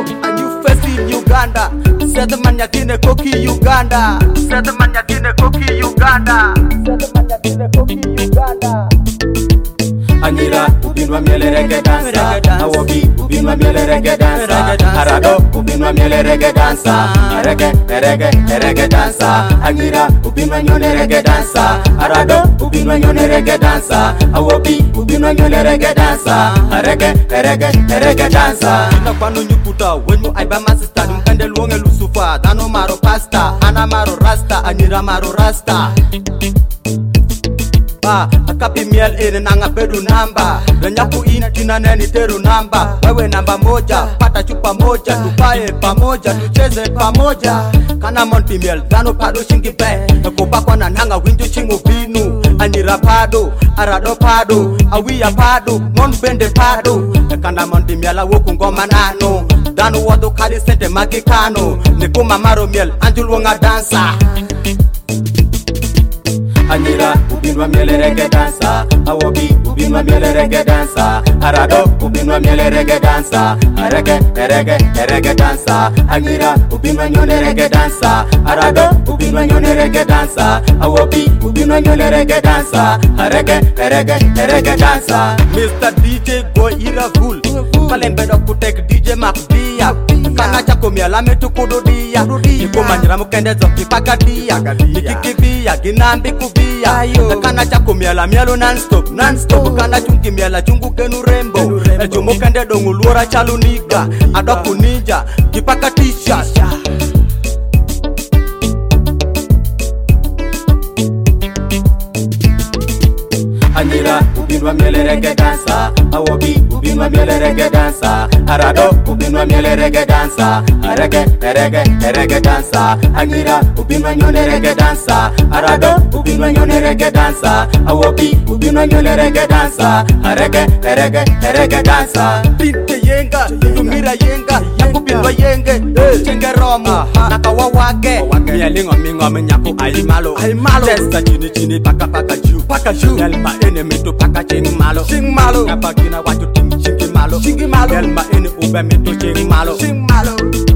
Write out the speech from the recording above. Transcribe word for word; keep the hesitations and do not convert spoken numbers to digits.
a new face in Uganda. Set man yakine koki Uganda. Set man yakine koki Uganda. Set man yakine koki Uganda. Anira, ubinwa miele reggae dancer. Awobi, ubinwa miele reggae dancer. Arado, ubinwa miele reggae dancer. Reggae, reggae, reggae dancer. Anira, ubinwa nyone reggae dancer. Arado, ubinwa nyone reggae dancer. Awobi, ubinwa nyone reggae dancer. Reggae, reggae, reggae dancer. Na kwanu nyukuta, wenyu aiba masista. Dumkende luonge lusufa, dano maro pasta. Ana maro rasta, Anira maro rasta. Ah, akapi miel ene nanga bedu namba. Renyaku ina neni teru namba. Wewe namba moja, pata chupa moja. Tupae pamoja, tucheze pamoja. Kana monti miel, dano pado shingi be. Nakopa kwa nananga winju chingu binu. Anira pado, arado pado. Awia pado, mon bende pado. Kana monti miel awoku ngoma nano. Dano wado kari sente makikano. Nikuma maro miel, anjulwanga dansa. Anira, ubinwa miele reggae dancer. Awobi, ubinwa miele reggae dancer. Arado, ubinwa miele reggae dancer. Reggae, reggae, reggae dancer. Anira, ubinwa nyone reggae dancer. Arado, ubinwa nyone reggae dancer. Awobi, ubinwa nyone reggae dancer. Reggae, reggae, reggae dancer. Mister D J Boy Iraful. Kalembedo kutek D J Macdia. Kana chako miala metukudu dia. Niko manyira mukende zoki pakadia. Nikikibia, ginambi kubia. Kana chako miala mialo non-stop, non-stop. Kana chungi miala chungu kenu rembo. Eljumo kende dongu luora chalu niga. Adoku ninja, kipakatisha. Anira, ubinwa miele reggae dancer. Awobi, ubinwa miele reggae dancer. Arado, ubinwa miele reggae dancer. Reggae, reggae, reggae dancer. Anira, ubinwa nyone reggae dancer. Arado, ubinwa nyone reggae dancer. Awobi, ubinwa nyone reggae dancer. Reggae, reggae, reggae dancer. Pinte yenga, tumira yenga. Yakubinwa yenge, chenge romo. Nakawa wage. Mielingo mingo menyaku aimalo. Aimalo. Testa chini chini paka paka ju. Paka ju. Elma ene mito paka ching malo. Ching malo. Napagina watu ting chingi malo. Chingi malo. Elma ene ube mito ching malo. Ching malo.